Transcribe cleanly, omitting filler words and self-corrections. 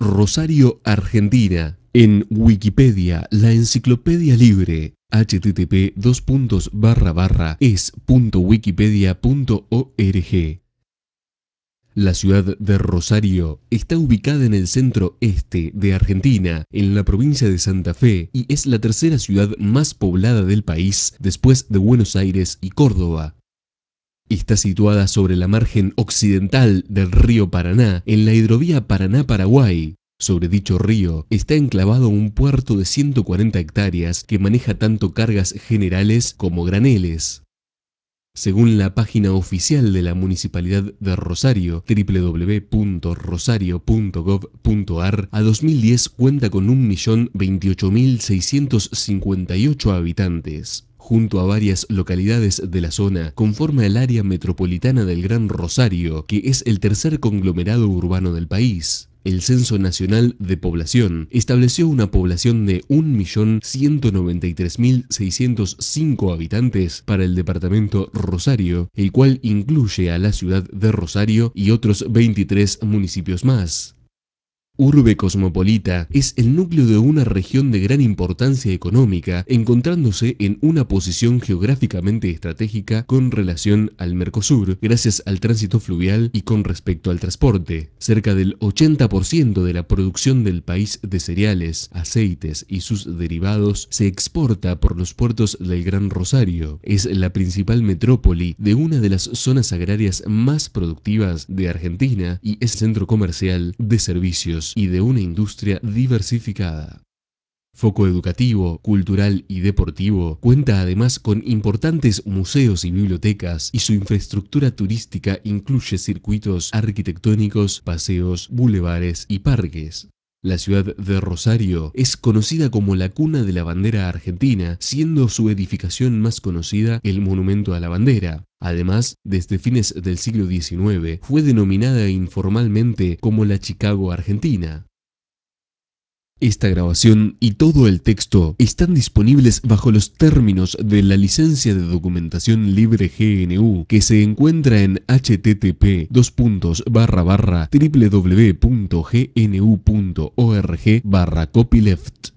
Rosario, Argentina. En Wikipedia, la enciclopedia libre. http://es.wikipedia.org. La ciudad de Rosario está ubicada en el centro este de Argentina, en la provincia de Santa Fe, y es la tercera ciudad más poblada del país después de Buenos Aires y Córdoba. Está situada sobre la margen occidental del río Paraná, en la hidrovía Paraná-Paraguay. Sobre dicho río está enclavado un puerto de 140 hectáreas que maneja tanto cargas generales como graneles. Según la página oficial de la Municipalidad de Rosario, www.rosario.gov.ar, a 2010 cuenta con 1.028.658 habitantes. Junto a varias localidades de la zona, conforma el área metropolitana del Gran Rosario, que es el tercer conglomerado urbano del país. El Censo Nacional de Población estableció una población de 1.193.605 habitantes para el departamento Rosario, el cual incluye a la ciudad de Rosario y otros 23 municipios más. Urbe cosmopolita es el núcleo de una región de gran importancia económica, encontrándose en una posición geográficamente estratégica con relación al Mercosur, gracias al tránsito fluvial y con respecto al transporte. Cerca del 80% de la producción del país de cereales, aceites y sus derivados se exporta por los puertos del Gran Rosario. Es la principal metrópoli de una de las zonas agrarias más productivas de Argentina y es centro comercial, de servicios y de una industria diversificada. Foco educativo, cultural y deportivo, cuenta además con importantes museos y bibliotecas y su infraestructura turística incluye circuitos arquitectónicos, paseos, bulevares y parques. La ciudad de Rosario es conocida como la cuna de la bandera argentina, siendo su edificación más conocida el Monumento a la Bandera. Además, desde fines del siglo XIX fue denominada informalmente como la Chicago Argentina. Esta grabación y todo el texto están disponibles bajo los términos de la licencia de documentación libre GNU, que se encuentra en http://www.gnu.org/copyleft.